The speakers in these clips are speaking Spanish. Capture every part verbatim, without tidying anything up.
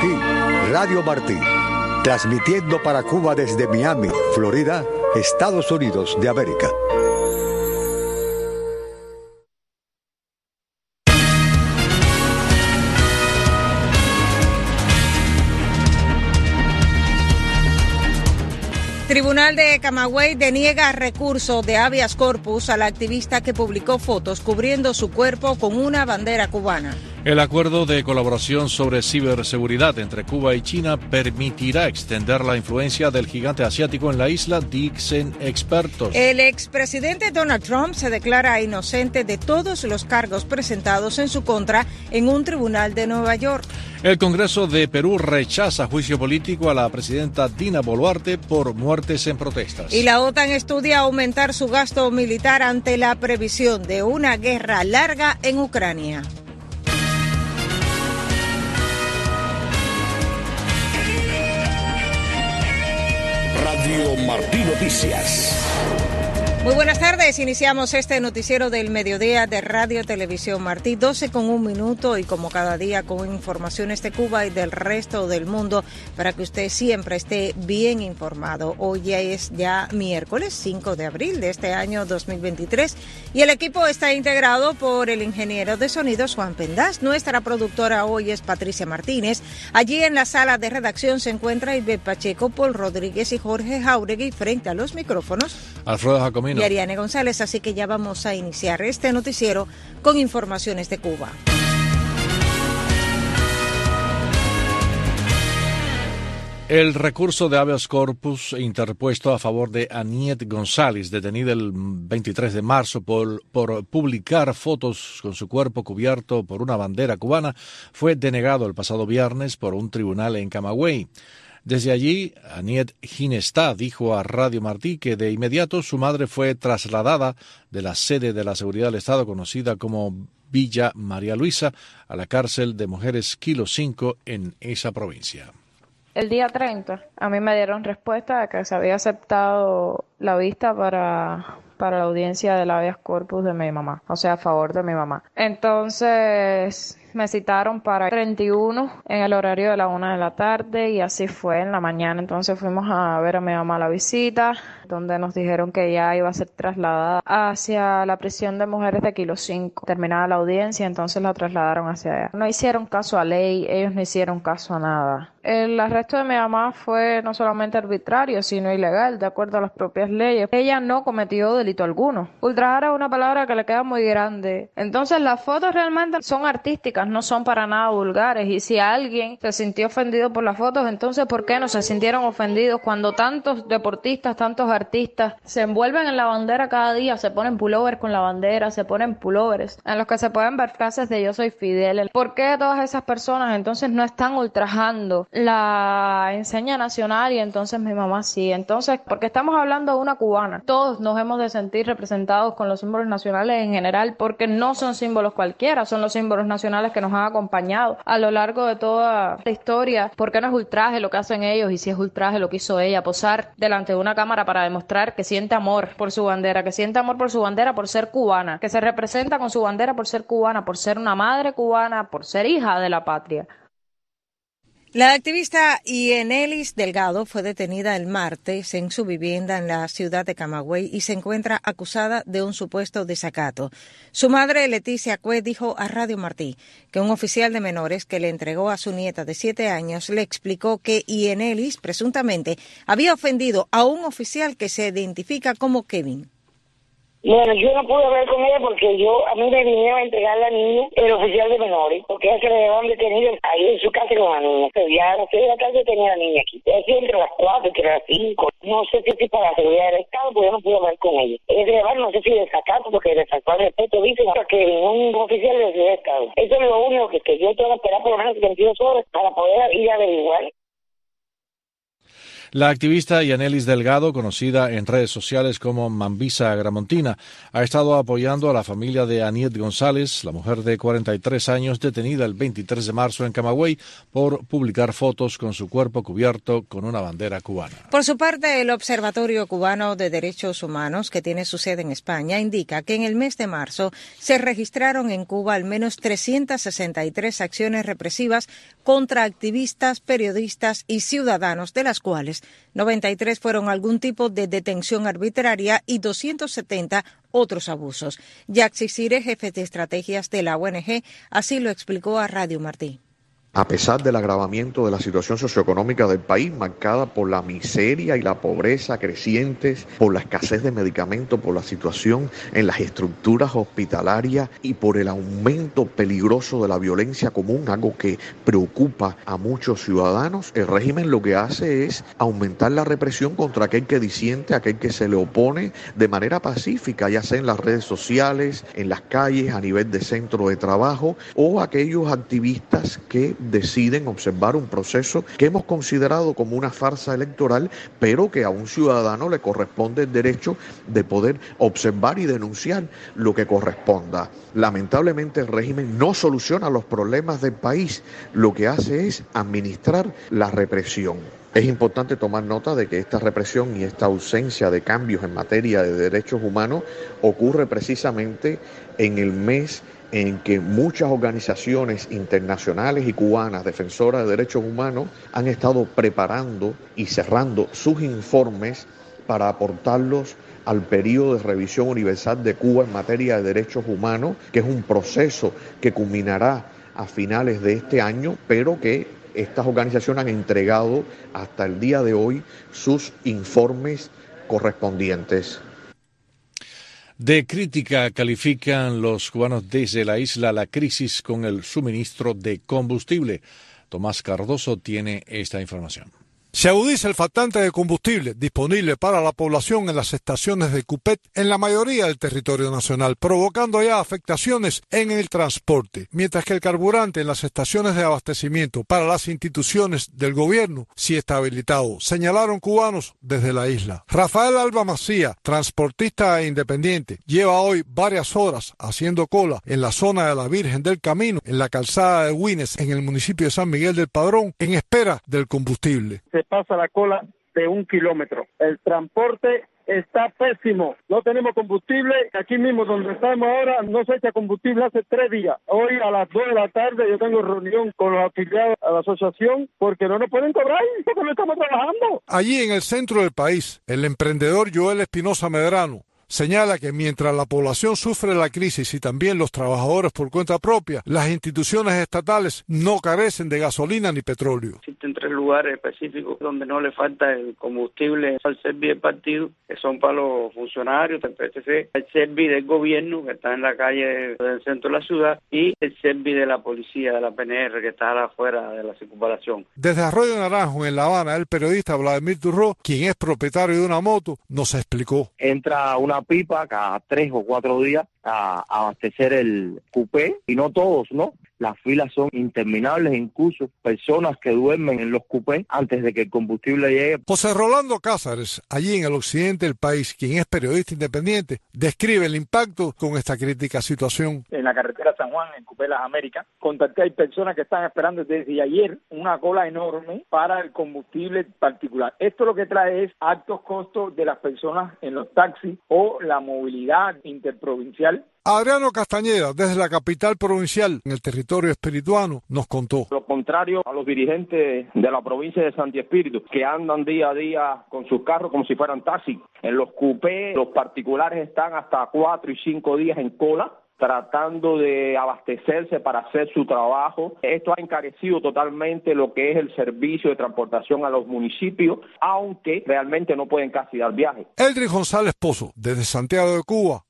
Aquí, Radio Martí, transmitiendo para Cuba desde Miami, Florida, Estados Unidos de América. Tribunal de Camagüey deniega recurso de habeas corpus a la activista que publicó fotos cubriendo su cuerpo con una bandera cubana. El acuerdo de colaboración sobre ciberseguridad entre Cuba y China permitirá extender la influencia del gigante asiático en la isla, dicen expertos. El expresidente Donald Trump se declara inocente de todos los cargos presentados en su contra en un tribunal de Nueva York. El Congreso de Perú rechaza juicio político a la presidenta Dina Boluarte por muertes en protestas. Y la OTAN estudia aumentar su gasto militar ante la previsión de una guerra larga en Ucrania. Radio Martí Noticias. Muy buenas tardes, iniciamos este noticiero del mediodía de Radio Televisión Martí, doce con un minuto y como cada día con informaciones de Cuba y del resto del mundo para que usted siempre esté bien informado. Hoy ya es ya miércoles cinco de abril de este año dos mil veintitrés y el equipo está integrado por el ingeniero de sonidos Juan Pendas. Nuestra productora hoy es Patricia Martínez. Allí en la sala de redacción se encuentra Ibe Pacheco, Paul Rodríguez y Jorge Jauregui frente a los micrófonos. Alfredo Jacomino Y Ariane González, así que ya vamos a iniciar este noticiero con informaciones de Cuba. El recurso de habeas corpus interpuesto a favor de Aniet González, detenida el veintitrés de marzo por, por publicar fotos con su cuerpo cubierto por una bandera cubana, fue denegado el pasado viernes por un tribunal en Camagüey. Desde allí, Aniet Ginestá dijo a Radio Martí que de inmediato su madre fue trasladada de la sede de la Seguridad del Estado, conocida como Villa María Luisa, a la cárcel de mujeres Kilo cinco en esa provincia. El día treinta a mí me dieron respuesta de que se había aceptado la vista para, para la audiencia del habeas corpus de mi mamá, o sea, a favor de mi mamá. Entonces me citaron para treinta y uno en el horario de la una de la tarde y así fue en la mañana. Entonces fuimos a ver a mi mamá a la visita, donde nos dijeron que ya iba a ser trasladada hacia la prisión de mujeres de Kilo cinco. Terminada la audiencia, entonces la trasladaron hacia allá. No hicieron caso a ley, ellos no hicieron caso a nada. El arresto de mi mamá fue no solamente arbitrario, sino ilegal, de acuerdo a las propias leyes. Ella no cometió delito alguno. Ultrajar es una palabra que le queda muy grande. Entonces las fotos realmente son artísticas, no son para nada vulgares. Y si alguien se sintió ofendido por las fotos, entonces ¿por qué no se sintieron ofendidos cuando tantos deportistas, tantos artistas se envuelven en la bandera cada día, se ponen pullovers con la bandera, se ponen pullovers en los que se pueden ver frases de yo soy Fidel? ¿Por qué todas esas personas entonces no están ultrajando la enseña nacional y entonces mi mamá sí? Entonces, porque estamos hablando de una cubana, todos nos hemos de sentir representados con los símbolos nacionales en general, porque no son símbolos cualquiera, son los símbolos nacionales que nos han acompañado a lo largo de toda la historia. ¿Por qué no es ultraje lo que hacen ellos? Y si es ultraje lo que hizo ella, posar delante de una cámara para demostrar que siente amor por su bandera, que siente amor por su bandera por ser cubana, que se representa con su bandera por ser cubana, por ser una madre cubana, por ser hija de la patria. La activista Yenelis Delgado fue detenida el martes en su vivienda en la ciudad de Camagüey y se encuentra acusada de un supuesto desacato. Su madre, Leticia Cue, dijo a Radio Martí que un oficial de menores que le entregó a su nieta de siete años le explicó que Yenelis presuntamente había ofendido a un oficial que se identifica como Kevin. Bueno, yo no pude hablar con ella porque yo, a mí me vinieron a entregar la niña el oficial de menores, porque ella se le llevaban detenido ahí en su casa con la niña. O sea, ya a las seis de la tarde tenía la niña aquí. Es entre las cuatro, entre las cinco. No sé si es para la seguridad del Estado, porque yo no pude hablar con ella. Es de llevar, no sé si de sacar, porque de sacar el respeto dicen que ningún oficial de la seguridad del Estado. Eso es lo único que, que yo tengo que esperar por lo menos veintidós horas para poder ir a averiguar. La activista Yanelis Delgado, conocida en redes sociales como Mambisa Gramontina, ha estado apoyando a la familia de Aniet González, la mujer de cuarenta y tres años detenida el veintitrés de marzo en Camagüey por publicar fotos con su cuerpo cubierto con una bandera cubana. Por su parte, el Observatorio Cubano de Derechos Humanos, que tiene su sede en España, indica que en el mes de marzo se registraron en Cuba al menos trescientas sesenta y tres acciones represivas contra activistas, periodistas y ciudadanos, de las cuales noventa y tres fueron algún tipo de detención arbitraria y doscientos setenta otros abusos. Jack Cire, jefe de estrategias de la O N G, así lo explicó a Radio Martí. A pesar del agravamiento de la situación socioeconómica del país, marcada por la miseria y la pobreza crecientes, por la escasez de medicamentos, por la situación en las estructuras hospitalarias y por el aumento peligroso de la violencia común, algo que preocupa a muchos ciudadanos, el régimen lo que hace es aumentar la represión contra aquel que disiente, aquel que se le opone de manera pacífica, ya sea en las redes sociales, en las calles, a nivel de centro de trabajo, o aquellos activistas que deciden observar un proceso que hemos considerado como una farsa electoral, pero que a un ciudadano le corresponde el derecho de poder observar y denunciar lo que corresponda. Lamentablemente el régimen no soluciona los problemas del país, lo que hace es administrar la represión. Es importante tomar nota de que esta represión y esta ausencia de cambios en materia de derechos humanos ocurre precisamente en el mes en que muchas organizaciones internacionales y cubanas defensoras de derechos humanos han estado preparando y cerrando sus informes para aportarlos al periodo de revisión universal de Cuba en materia de derechos humanos, que es un proceso que culminará a finales de este año, pero que estas organizaciones han entregado hasta el día de hoy sus informes correspondientes. De crítica califican los cubanos desde la isla la crisis con el suministro de combustible. Tomás Cardoso tiene esta información. Se agudiza el faltante de combustible disponible para la población en las estaciones de Cupet en la mayoría del territorio nacional, provocando ya afectaciones en el transporte, mientras que el carburante en las estaciones de abastecimiento para las instituciones del gobierno sí está habilitado, señalaron cubanos desde la isla. Rafael Alba Macía, transportista e independiente, lleva hoy varias horas haciendo cola en la zona de la Virgen del Camino, en la calzada de Güines, en el municipio de San Miguel del Padrón, en espera del combustible. Pasa la cola de un kilómetro. El transporte está pésimo. No tenemos combustible. Aquí mismo donde estamos ahora no se echa combustible hace tres días. Hoy a las dos de la tarde yo tengo reunión con los afiliados a la asociación porque no nos pueden cobrar porque no estamos trabajando. Allí en el centro del país, el emprendedor Joel Espinosa Medrano señala que mientras la población sufre la crisis y también los trabajadores por cuenta propia, las instituciones estatales no carecen de gasolina ni petróleo. Existen tres lugares específicos donde no le falta el combustible al Servi del partido, que son para los funcionarios del P S C, el Servi del gobierno, que está en la calle del centro de la ciudad, y el Servi de la policía, de la P N R, que está afuera de la circunvalación. Desde Arroyo Naranjo, en La Habana, el periodista Vladimir Turró, quien es propietario de una moto, nos explicó. Entra una pipa cada tres o cuatro días a abastecer el cupé y no todos, ¿no? Las filas son interminables, incluso personas que duermen en los cupés antes de que el combustible llegue. José Rolando Cázares, allí en el occidente del país, quien es periodista independiente, describe el impacto con esta crítica situación. En la carretera San Juan, en Cupé Las Américas, contacté, hay personas que están esperando desde ayer una cola enorme para el combustible particular. Esto lo que trae es altos costos de las personas en los taxis o la movilidad interprovincial. Adriano Castañeda, desde la capital provincial, en el territorio espirituano, nos contó. Lo contrario a los dirigentes de la provincia de Santi Espíritu, que andan día a día con sus carros como si fueran taxis. En los cupés, los particulares están hasta cuatro y cinco días en cola, tratando de abastecerse para hacer su trabajo. Esto ha encarecido totalmente lo que es el servicio de transportación a los municipios, aunque realmente no pueden casi dar viaje. Eldrin González Pozo, desde Santiago de Cuba,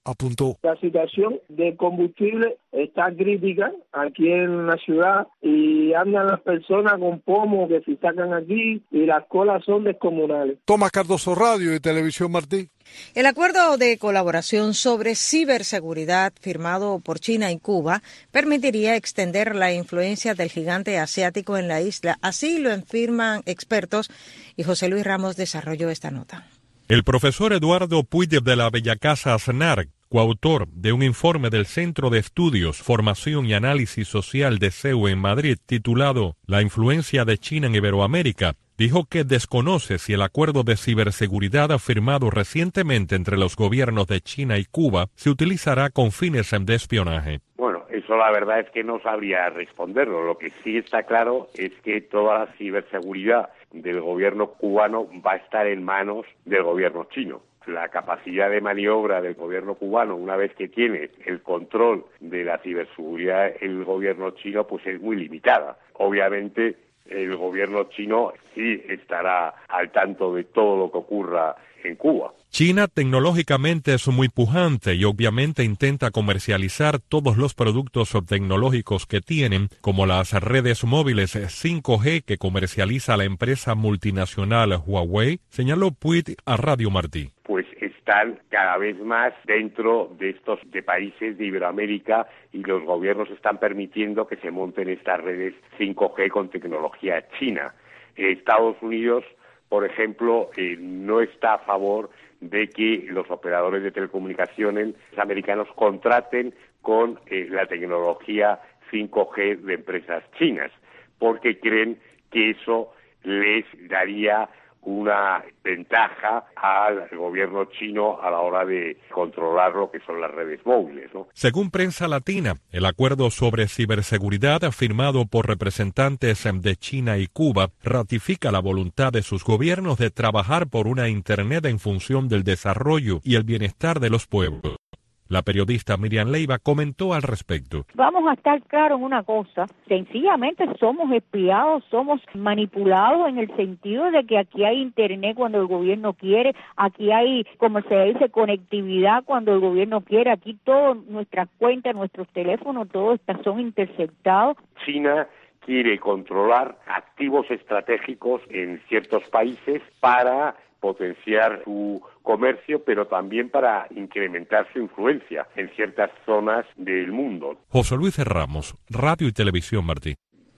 apuntó. La situación de combustible está crítica aquí en la ciudad y andan las personas con pomo que se sacan aquí y las colas son descomunales. Tomás Cardoso, Radio y Televisión Martí. El acuerdo de colaboración sobre ciberseguridad firmado por China y Cuba permitiría extender la influencia del gigante asiático en la isla. Así lo afirman expertos y José Luis Ramos desarrolló esta nota. El profesor Eduardo Puig de la Bellacasa Aznar, coautor de un informe del Centro de Estudios, Formación y Análisis Social de C E U en Madrid, titulado La influencia de China en Iberoamérica, dijo que desconoce si el acuerdo de ciberseguridad firmado recientemente entre los gobiernos de China y Cuba se utilizará con fines de espionaje. Bueno, eso la verdad es que no sabría responderlo. Lo que sí está claro es que toda la ciberseguridad del gobierno cubano va a estar en manos del gobierno chino. La capacidad de maniobra del gobierno cubano, una vez que tiene el control de la ciberseguridad el gobierno chino, pues es muy limitada. Obviamente el gobierno chino sí estará al tanto de todo lo que ocurra en Cuba. China tecnológicamente es muy pujante y obviamente intenta comercializar todos los productos tecnológicos que tienen, como las redes móviles cinco G que comercializa la empresa multinacional Huawei, señaló Puig a Radio Martí. Pues están cada vez más dentro de estos de países de Iberoamérica y los gobiernos están permitiendo que se monten estas redes cinco G con tecnología china. Estados Unidos, por ejemplo, eh, no está a favor de que los operadores de telecomunicaciones americanos contraten con eh, la tecnología cinco G de empresas chinas, porque creen que eso les daría una ventaja al gobierno chino a la hora de controlar lo que son las redes móviles, ¿no? Según Prensa Latina, el acuerdo sobre ciberseguridad firmado por representantes de China y Cuba ratifica la voluntad de sus gobiernos de trabajar por una Internet en función del desarrollo y el bienestar de los pueblos. La periodista Miriam Leiva comentó al respecto. Vamos a estar claros en una cosa, sencillamente somos espiados, somos manipulados en el sentido de que aquí hay internet cuando el gobierno quiere, aquí hay, como se dice, conectividad cuando el gobierno quiere, aquí todas nuestras cuentas, nuestros teléfonos, todos son interceptados. China quiere controlar activos estratégicos en ciertos países para potenciar su comercio, pero también para incrementar su influencia en ciertas zonas del mundo. José Luis Ramos, Radio y Televisión Martí.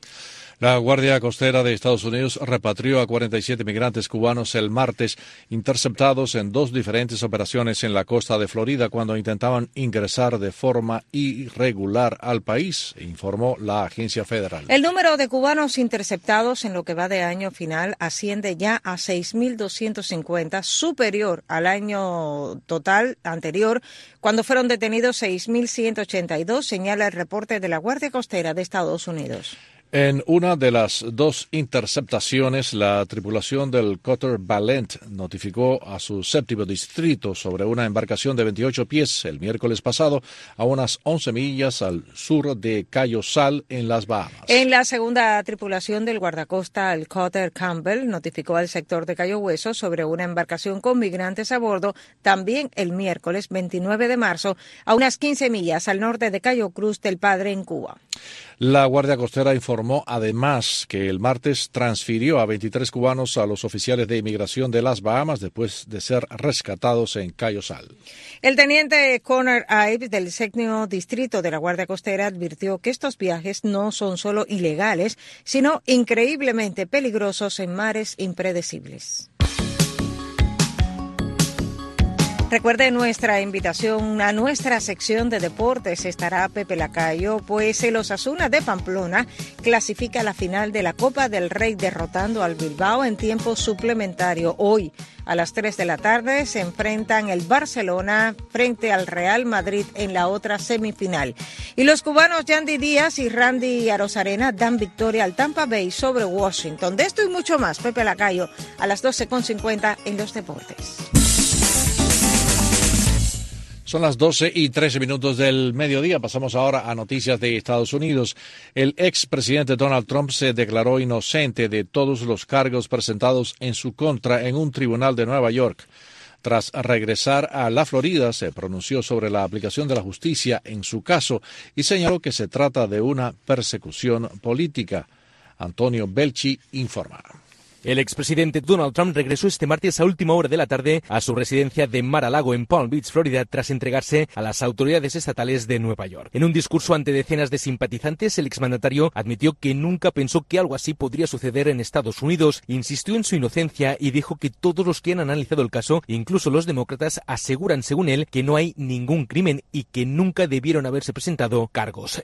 La Guardia Costera de Estados Unidos repatrió a cuarenta y siete migrantes cubanos el martes, interceptados en dos diferentes operaciones en la costa de Florida cuando intentaban ingresar de forma irregular al país, informó la agencia federal. El número de cubanos interceptados en lo que va de año final asciende ya a seis mil doscientos cincuenta, superior al año total anterior, cuando fueron detenidos seis mil ciento ochenta y dos, señala el reporte de la Guardia Costera de Estados Unidos. En una de las dos interceptaciones, la tripulación del Cutter Valent notificó a su séptimo distrito sobre una embarcación de veintiocho pies el miércoles pasado a unas once millas al sur de Cayo Sal, en las Bahamas. En la segunda tripulación del guardacosta, el Cutter Campbell notificó al sector de Cayo Hueso sobre una embarcación con migrantes a bordo también el miércoles veintinueve de marzo a unas quince millas al norte de Cayo Cruz del Padre, en Cuba. La Guardia Costera informó además que el martes transfirió a veintitrés cubanos a los oficiales de inmigración de las Bahamas después de ser rescatados en Cayo Sal. El teniente Connor Ives del séptimo distrito de la Guardia Costera advirtió que estos viajes no son solo ilegales, sino increíblemente peligrosos en mares impredecibles. Recuerde nuestra invitación a nuestra sección de deportes. Estará Pepe Lacayo, pues el Osasuna de Pamplona clasifica a la final de la Copa del Rey derrotando al Bilbao en tiempo suplementario. Hoy a las tres de la tarde se enfrentan el Barcelona frente al Real Madrid en la otra semifinal. Y los cubanos Yandy Díaz y Randy Arozarena dan victoria al Tampa Bay sobre Washington. De esto y mucho más, Pepe Lacayo, a las doce con cincuenta en los deportes. Son las doce y trece minutos del mediodía. Pasamos ahora a noticias de Estados Unidos. El expresidente Donald Trump se declaró inocente de todos los cargos presentados en su contra en un tribunal de Nueva York. Tras regresar a la Florida, se pronunció sobre la aplicación de la justicia en su caso y señaló que se trata de una persecución política. Antonio Belchi informa. El expresidente Donald Trump regresó este martes a última hora de la tarde a su residencia de Mar-a-Lago en Palm Beach, Florida, tras entregarse a las autoridades estatales de Nueva York. En un discurso ante decenas de simpatizantes, el exmandatario admitió que nunca pensó que algo así podría suceder en Estados Unidos, insistió en su inocencia y dijo que todos los que han analizado el caso, incluso los demócratas, aseguran, según él, que no hay ningún crimen y que nunca debieron haberse presentado cargos.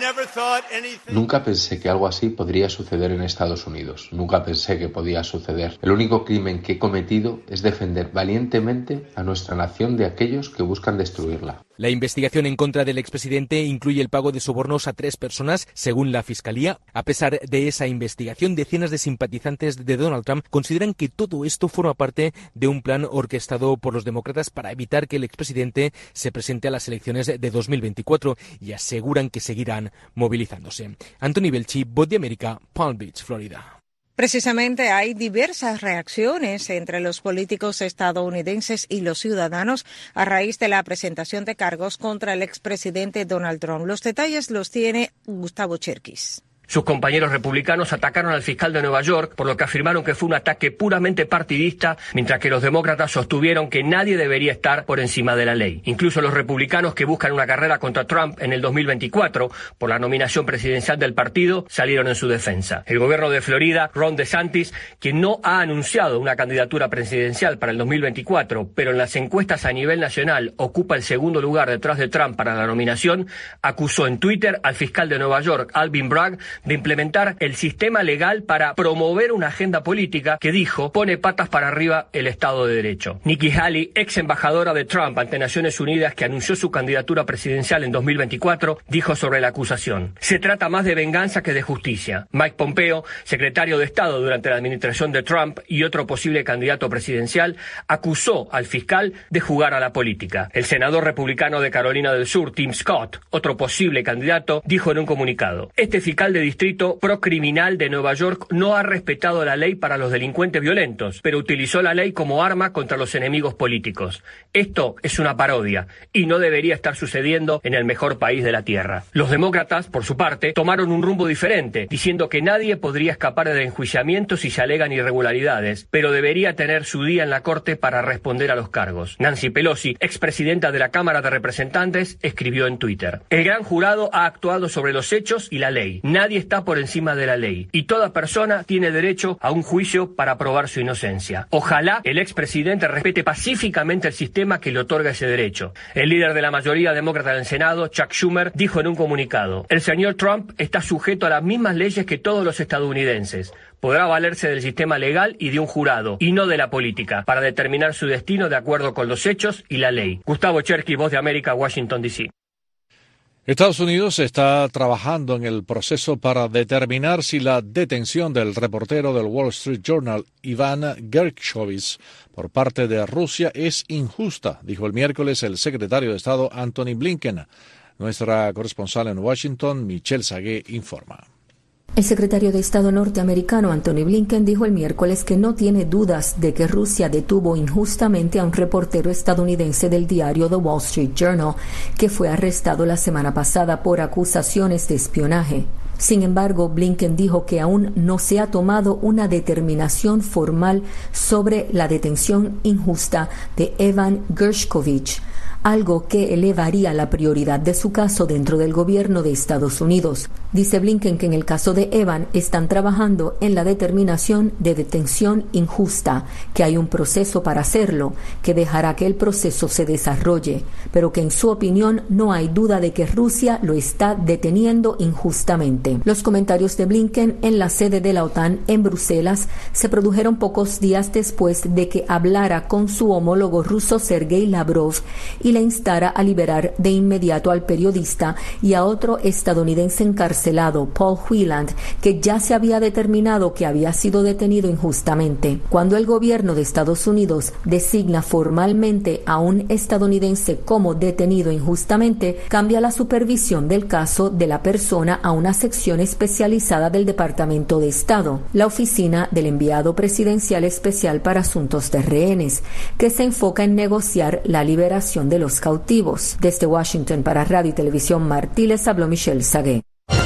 Nunca pensé que algo así podría suceder en Estados Unidos. Nunca pensé que podía suceder. El único crimen que he cometido es defender valientemente a nuestra nación de aquellos que buscan destruirla. La investigación en contra del expresidente incluye el pago de sobornos a tres personas, según la Fiscalía. A pesar de esa investigación, decenas de simpatizantes de Donald Trump consideran que todo esto forma parte de un plan orquestado por los demócratas para evitar que el expresidente se presente a las elecciones de dos mil veinticuatro y aseguran que seguirán movilizándose. Anthony Belchi, Voz de América, Palm Beach, Florida. Precisamente hay diversas reacciones entre los políticos estadounidenses y los ciudadanos a raíz de la presentación de cargos contra el expresidente Donald Trump. Los detalles los tiene Gustavo Cherkis. Sus compañeros republicanos atacaron al fiscal de Nueva York, por lo que afirmaron que fue un ataque puramente partidista, mientras que los demócratas sostuvieron que nadie debería estar por encima de la ley. Incluso los republicanos que buscan una carrera contra Trump en el dos mil veinticuatro por la nominación presidencial del partido salieron en su defensa. El gobierno de Florida, Ron DeSantis, quien no ha anunciado una candidatura presidencial para el dos mil veinticuatro, pero en las encuestas a nivel nacional ocupa el segundo lugar detrás de Trump para la nominación, acusó en Twitter al fiscal de Nueva York, Alvin Bragg, de implementar el sistema legal para promover una agenda política que, dijo, pone patas para arriba el Estado de Derecho. Nikki Haley, ex embajadora de Trump ante Naciones Unidas, que anunció su candidatura presidencial en dos mil veinticuatro, dijo sobre la acusación: se trata más de venganza que de justicia. Mike Pompeo, secretario de Estado durante la administración de Trump y otro posible candidato presidencial, acusó al fiscal de jugar a la política. El senador republicano de Carolina del Sur, Tim Scott, otro posible candidato, dijo en un comunicado: este fiscal de distrito procriminal de Nueva York no ha respetado la ley para los delincuentes violentos, pero utilizó la ley como arma contra los enemigos políticos. Esto es una parodia y no debería estar sucediendo en el mejor país de la tierra. Los demócratas, por su parte, tomaron un rumbo diferente, diciendo que nadie podría escapar de enjuiciamiento si se alegan irregularidades, pero debería tener su día en la corte para responder a los cargos. Nancy Pelosi, expresidenta de la Cámara de Representantes, escribió en Twitter: el gran jurado ha actuado sobre los hechos y la ley. Nadie está por encima de la ley y toda persona tiene derecho a un juicio para probar su inocencia. Ojalá el expresidente respete pacíficamente el sistema que le otorga ese derecho. El líder de la mayoría demócrata del Senado, Chuck Schumer, dijo en un comunicado: el señor Trump está sujeto a las mismas leyes que todos los estadounidenses. Podrá valerse del sistema legal y de un jurado, y no de la política, para determinar su destino de acuerdo con los hechos y la ley. Gustavo Cherkis, Voz de América, Washington, D C Estados Unidos está trabajando en el proceso para determinar si la detención del reportero del Wall Street Journal, Iván Gershkovich, por parte de Rusia es injusta, dijo el miércoles el secretario de Estado Antony Blinken. Nuestra corresponsal en Washington, Michelle Sagué, informa. El secretario de Estado norteamericano Antony Blinken dijo el miércoles que no tiene dudas de que Rusia detuvo injustamente a un reportero estadounidense del diario The Wall Street Journal, que fue arrestado la semana pasada por acusaciones de espionaje. Sin embargo, Blinken dijo que aún no se ha tomado una determinación formal sobre la detención injusta de Evan Gershkovich, algo que elevaría la prioridad de su caso dentro del gobierno de Estados Unidos. Dice Blinken que en el caso de Evan están trabajando en la determinación de detención injusta, que hay un proceso para hacerlo, que dejará que el proceso se desarrolle, pero que en su opinión no hay duda de que Rusia lo está deteniendo injustamente. Los comentarios de Blinken en la sede de la OTAN en Bruselas se produjeron pocos días después de que hablara con su homólogo ruso Sergei Lavrov y le instara a liberar de inmediato al periodista y a otro estadounidense encarcelado, Paul Whelan, que ya se había determinado que había sido detenido injustamente. Cuando el gobierno de Estados Unidos designa formalmente a un estadounidense como detenido injustamente, cambia la supervisión del caso de la persona a una sección especializada del Departamento de Estado, la Oficina del Enviado Presidencial Especial para Asuntos de Rehenes, que se enfoca en negociar la liberación de los cautivos. Desde Washington para Radio y Televisión Martí les habló Michelle Sagué.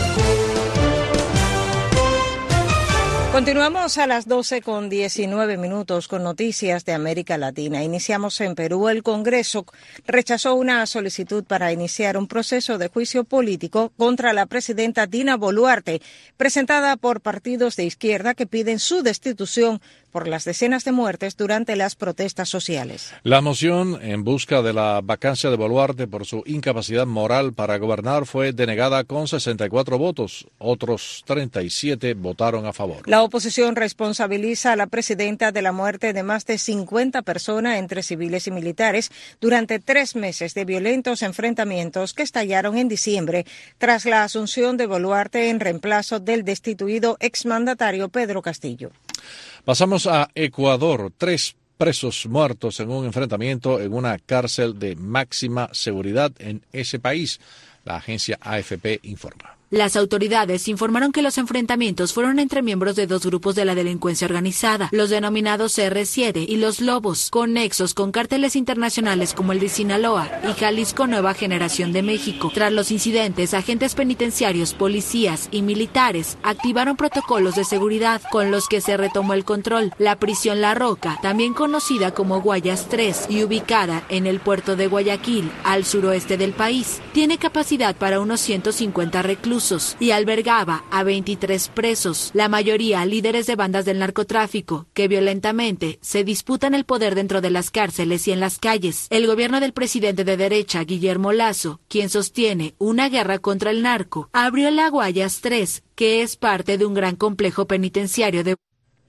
Continuamos a las doce con diecinueve minutos con noticias de América Latina. Iniciamos en Perú. El Congreso rechazó una solicitud para iniciar un proceso de juicio político contra la presidenta Dina Boluarte, presentada por partidos de izquierda que piden su destitución por las decenas de muertes durante las protestas sociales. La moción en busca de la vacancia de Boluarte por su incapacidad moral para gobernar fue denegada con sesenta y cuatro votos. Otros treinta y siete votaron a favor. La oposición responsabiliza a la presidenta de la muerte de más de cincuenta personas entre civiles y militares durante tres meses de violentos enfrentamientos que estallaron en diciembre tras la asunción de Boluarte en reemplazo del destituido exmandatario Pedro Castillo. Pasamos a Ecuador. Tres presos muertos en un enfrentamiento en una cárcel de máxima seguridad en ese país. La agencia A F P informa. Las autoridades informaron que los enfrentamientos fueron entre miembros de dos grupos de la delincuencia organizada, los denominados C R siete y los Lobos, con nexos con cárteles internacionales como el de Sinaloa y Jalisco Nueva Generación de México. Tras los incidentes, agentes penitenciarios, policías y militares activaron protocolos de seguridad con los que se retomó el control. La prisión La Roca, también conocida como Guayas tres y ubicada en el puerto de Guayaquil, al suroeste del país, tiene capacidad para unos ciento cincuenta reclusos y albergaba a veintitrés presos, la mayoría líderes de bandas del narcotráfico, que violentamente se disputan el poder dentro de las cárceles y en las calles. El gobierno del presidente de derecha, Guillermo Lasso, quien sostiene una guerra contra el narco, abrió la Guayas tres, que es parte de un gran complejo penitenciario de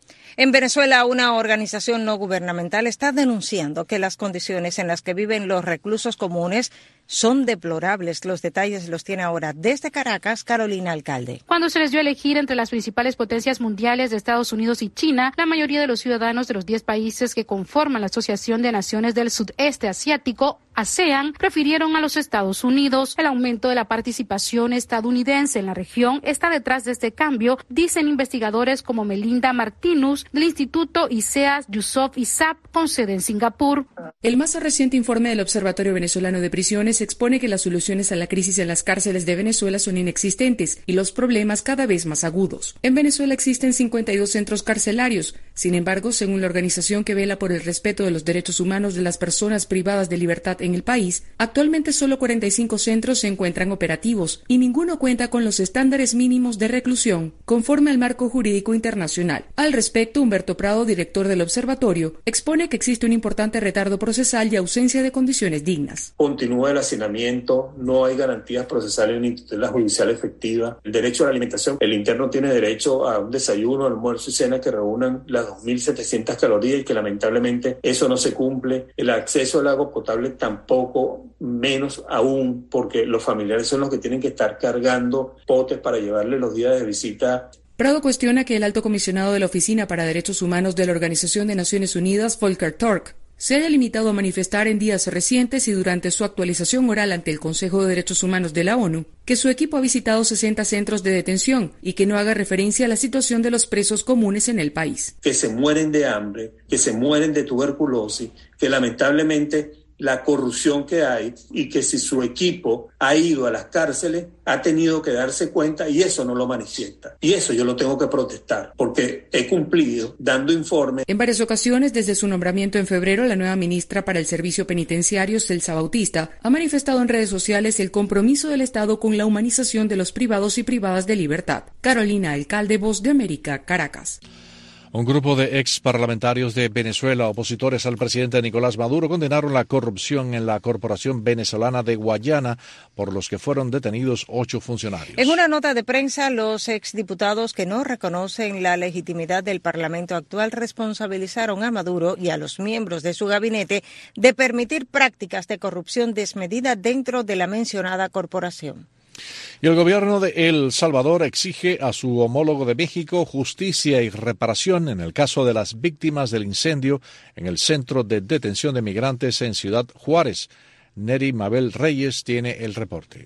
En Venezuela, una organización no gubernamental está denunciando que las condiciones en las que viven los reclusos comunes son deplorables. Los detalles los tiene ahora desde Caracas, Carolina Alcalde. Cuando se les dio a elegir entre las principales potencias mundiales de Estados Unidos y China, la mayoría de los ciudadanos de los diez países que conforman la Asociación de Naciones del Sudeste Asiático, ASEAN, prefirieron a los Estados Unidos. El aumento de la participación estadounidense en la región está detrás de este cambio, dicen investigadores como Melinda Martinus del Instituto ISEAS Yusof Isap, con sede en Singapur. El más reciente informe del Observatorio Venezolano de Prisiones expone que las soluciones a la crisis en las cárceles de Venezuela son inexistentes y los problemas cada vez más agudos. En Venezuela existen cincuenta y dos centros carcelarios. Sin embargo, según la organización que vela por el respeto de los derechos humanos de las personas privadas de libertad en el país, actualmente solo cuarenta y cinco centros se encuentran operativos y ninguno cuenta con los estándares mínimos de reclusión conforme al marco jurídico internacional. Al respecto, Humberto Prado, director del observatorio, expone que existe un importante retardo procesal y ausencia de condiciones dignas. Continúa el hacinamiento, no hay garantías procesales ni tutela judicial efectiva. El derecho a la alimentación, el interno tiene derecho a un desayuno, almuerzo y cena que reúnan las dos mil setecientas calorías y que lamentablemente eso no se cumple. El acceso al agua potable tampoco, menos aún, porque los familiares son los que tienen que estar cargando potes para llevarle los días de visita. Prado cuestiona que el alto comisionado de la Oficina para Derechos Humanos de la Organización de Naciones Unidas, Volker Turk, se haya limitado a manifestar en días recientes y durante su actualización oral ante el Consejo de Derechos Humanos de la ONU que su equipo ha visitado sesenta centros de detención y que no haga referencia a la situación de los presos comunes en el país. Que se mueren de hambre, que se mueren de tuberculosis, que lamentablemente la corrupción que hay y que si su equipo ha ido a las cárceles ha tenido que darse cuenta y eso no lo manifiesta. Y eso yo lo tengo que protestar porque he cumplido dando informes. En varias ocasiones, desde su nombramiento en febrero, la nueva ministra para el Servicio Penitenciario, Celsa Bautista, ha manifestado en redes sociales el compromiso del Estado con la humanización de los privados y privadas de libertad. Carolina Alcalde, Voz de América, Caracas. Un grupo de ex parlamentarios de Venezuela, opositores al presidente Nicolás Maduro, condenaron la corrupción en la Corporación Venezolana de Guayana, por los que fueron detenidos ocho funcionarios. En una nota de prensa, los exdiputados que no reconocen la legitimidad del Parlamento actual responsabilizaron a Maduro y a los miembros de su gabinete de permitir prácticas de corrupción desmedida dentro de la mencionada corporación. Y el gobierno de El Salvador exige a su homólogo de México justicia y reparación en el caso de las víctimas del incendio en el centro de detención de migrantes en Ciudad Juárez. Neri Mabel Reyes tiene el reporte.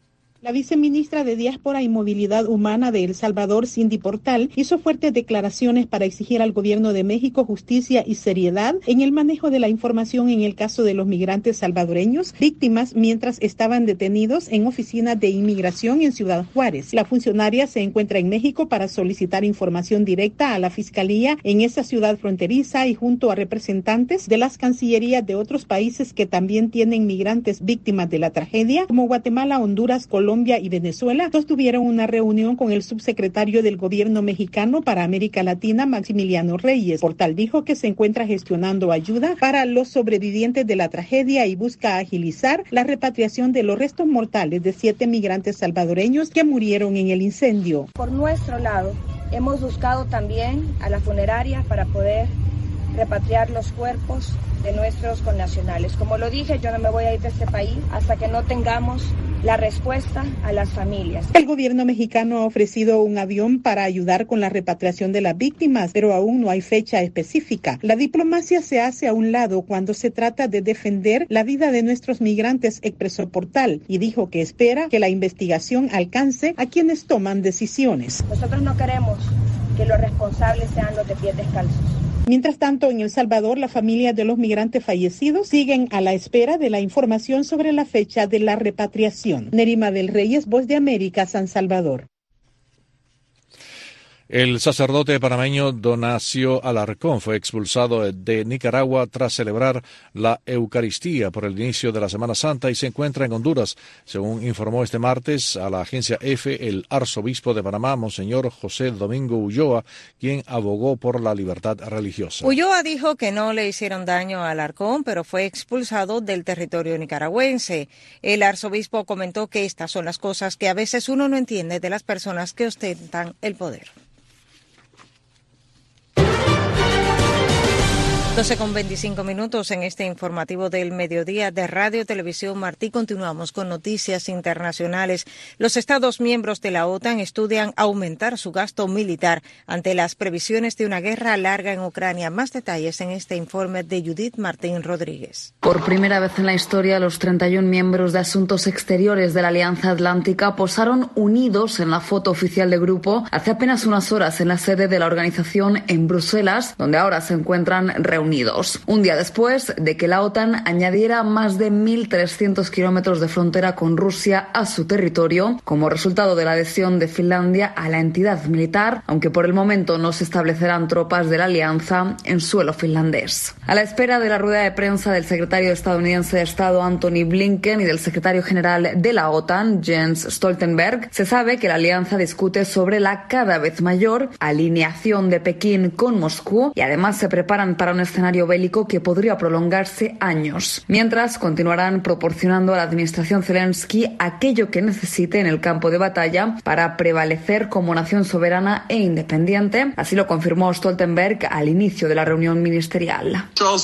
La viceministra de Diáspora y Movilidad Humana de El Salvador, Cindy Portal, hizo fuertes declaraciones para exigir al gobierno de México justicia y seriedad en el manejo de la información en el caso de los migrantes salvadoreños, víctimas mientras estaban detenidos en oficinas de inmigración en Ciudad Juárez. La funcionaria se encuentra en México para solicitar información directa a la Fiscalía en esa ciudad fronteriza y junto a representantes de las cancillerías de otros países que también tienen migrantes víctimas de la tragedia, como Guatemala, Honduras, Colombia, Colombia y Venezuela, sostuvieron una reunión con el subsecretario del gobierno mexicano para América Latina, Maximiliano Reyes. Portal dijo que se encuentra gestionando ayuda para los sobrevivientes de la tragedia y busca agilizar la repatriación de los restos mortales de siete migrantes salvadoreños que murieron en el incendio. Por nuestro lado, hemos buscado también a la funeraria para poder repatriar los cuerpos de nuestros connacionales. Como lo dije, yo no me voy a ir de este país hasta que no tengamos la respuesta a las familias. El gobierno mexicano ha ofrecido un avión para ayudar con la repatriación de las víctimas, pero aún no hay fecha específica. La diplomacia se hace a un lado cuando se trata de defender la vida de nuestros migrantes, expresó Portal, y dijo que espera que la investigación alcance a quienes toman decisiones. Nosotros no queremos que los responsables sean los de pies descalzos. Mientras tanto, en El Salvador, las familias de los migrantes fallecidos siguen a la espera de la información sobre la fecha de la repatriación. Nerima del Reyes, Voz de América, San Salvador. El sacerdote panameño Donacio Alarcón fue expulsado de Nicaragua tras celebrar la Eucaristía por el inicio de la Semana Santa y se encuentra en Honduras, según informó este martes a la agencia EFE el arzobispo de Panamá, Monseñor José Domingo Ulloa, quien abogó por la libertad religiosa. Ulloa dijo que no le hicieron daño a Alarcón, pero fue expulsado del territorio nicaragüense. El arzobispo comentó que estas son las cosas que a veces uno no entiende de las personas que ostentan el poder. doce con veinticinco minutos en este informativo del mediodía de Radio Televisión Martí. Continuamos con noticias internacionales. Los Estados miembros de la OTAN estudian aumentar su gasto militar ante las previsiones de una guerra larga en Ucrania. Más detalles en este informe de Judith Martín Rodríguez. Por primera vez en la historia, los treinta y uno miembros de Asuntos Exteriores de la Alianza Atlántica posaron unidos en la foto oficial de grupo hace apenas unas horas en la sede de la organización en Bruselas, donde ahora se encuentran reunidos. Un día después de que la OTAN añadiera más de mil trescientos kilómetros de frontera con Rusia a su territorio, como resultado de la adhesión de Finlandia a la entidad militar, aunque por el momento no se establecerán tropas de la alianza en suelo finlandés. A la espera de la rueda de prensa del secretario estadounidense de Estado Antony Blinken y del secretario general de la OTAN, Jens Stoltenberg, se sabe que la alianza discute sobre la cada vez mayor alineación de Pekín con Moscú y además se preparan para un escenario bélico que podría prolongarse años. Mientras, continuarán proporcionando a la administración Zelensky aquello que necesite en el campo de batalla para prevalecer como nación soberana e independiente. Así lo confirmó Stoltenberg al inicio de la reunión ministerial.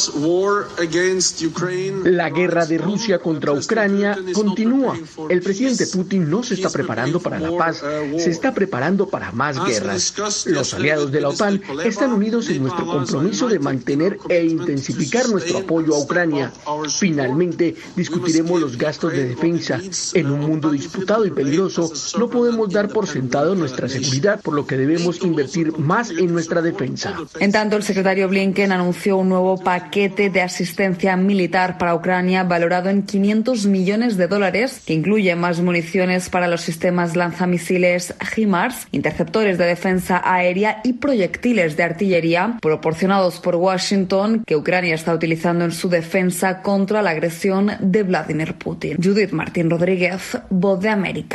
La guerra de Rusia contra Ucrania continúa. El presidente Putin no se está preparando para la paz, se está preparando para más guerras. Los aliados de la OTAN están unidos en nuestro compromiso de mantener e intensificar nuestro apoyo a Ucrania. Finalmente, discutiremos los gastos de defensa. En un mundo disputado y peligroso, no podemos dar por sentado nuestra seguridad, por lo que debemos invertir más en nuestra defensa. En tanto, el secretario Blinken anunció un nuevo paquete de asistencia militar para Ucrania valorado en quinientos millones de dólares, que incluye más municiones para los sistemas lanzamisiles HIMARS, interceptores de defensa aérea y proyectiles de artillería proporcionados por Washington, que Ucrania está utilizando en su defensa contra la agresión de Vladimir Putin. Judith Martín Rodríguez, Voz de América.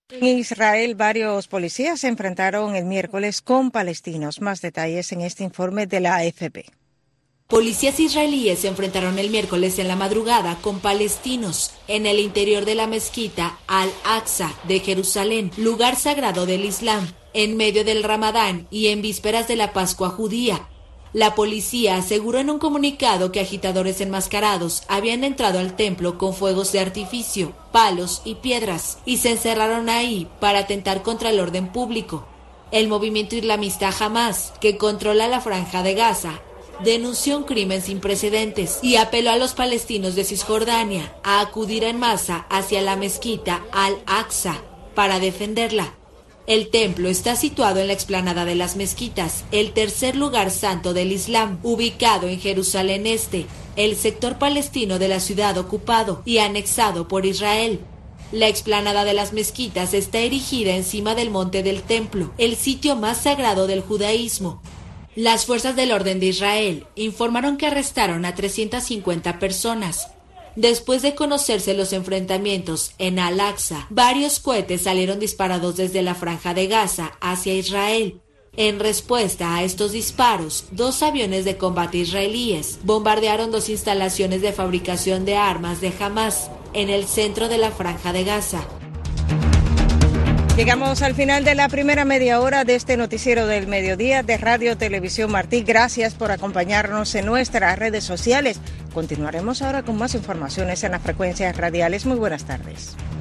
En Israel, varios policías se enfrentaron el miércoles con palestinos. Más detalles en este informe de la A F P. Policías israelíes se enfrentaron el miércoles en la madrugada con palestinos en el interior de la mezquita Al-Aqsa de Jerusalén, lugar sagrado del Islam, en medio del Ramadán y en vísperas de la Pascua judía. La policía aseguró en un comunicado que agitadores enmascarados habían entrado al templo con fuegos de artificio, palos y piedras, y se encerraron ahí para atentar contra el orden público. El movimiento islamista Hamas, que controla la Franja de Gaza, denunció un crimen sin precedentes y apeló a los palestinos de Cisjordania a acudir en masa hacia la mezquita Al-Aqsa para defenderla. El templo está situado en la explanada de las mezquitas, el tercer lugar santo del Islam, ubicado en Jerusalén Este, el sector palestino de la ciudad ocupado y anexado por Israel. La explanada de las mezquitas está erigida encima del monte del templo, el sitio más sagrado del judaísmo. Las fuerzas del orden de Israel informaron que arrestaron a trescientas cincuenta personas. Después de conocerse los enfrentamientos en Al-Aqsa, varios cohetes salieron disparados desde la Franja de Gaza hacia Israel. En respuesta a estos disparos, dos aviones de combate israelíes bombardearon dos instalaciones de fabricación de armas de Hamas en el centro de la Franja de Gaza. Llegamos al final de la primera media hora de este noticiero del mediodía de Radio Televisión Martí. Gracias por acompañarnos en nuestras redes sociales. Continuaremos ahora con más informaciones en las frecuencias radiales. Muy buenas tardes.